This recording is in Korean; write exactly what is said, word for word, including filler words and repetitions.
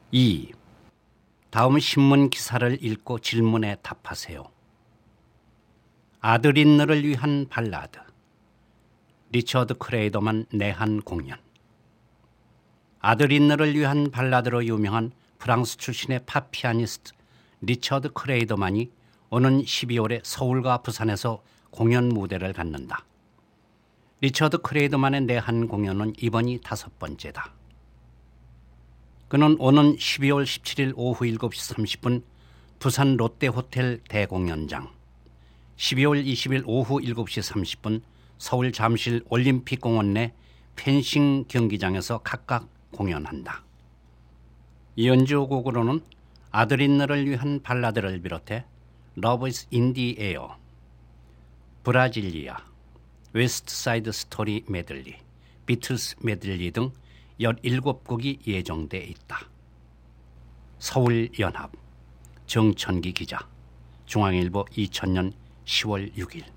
이. 다음 신문 기사를 읽고 질문에 답하세요. 아들 있느를 위한 발라드. 리처드 크레이더만 내한 공연. 아들 있느를 위한 발라드로 유명한 프랑스 출신의 팝 피아니스트 리처드 크레이더만이 오는 십이월에 서울과 부산에서 공연 무대를 갖는다. 리처드 크레이더만의 내한 공연은 이번이 다섯 번째다. 그는 오는 십이월 십칠일 오후 일곱 시 삼십 분 부산 롯데호텔 대공연장, 십이월 이십일 오후 일곱 시 삼십 분 서울 잠실 올림픽공원 내 펜싱 경기장에서 각각 공연한다. 연주곡으로는 아들 있느를 위한 발라드를 비롯해 Love is in the air, 브라질리아, 웨스트사이드 스토리 메들리, 비틀스 메들리 등 열일곱 곡이 예정돼 있다. 서울연합, 정천기 기자, 중앙일보 이천년 시월 육일.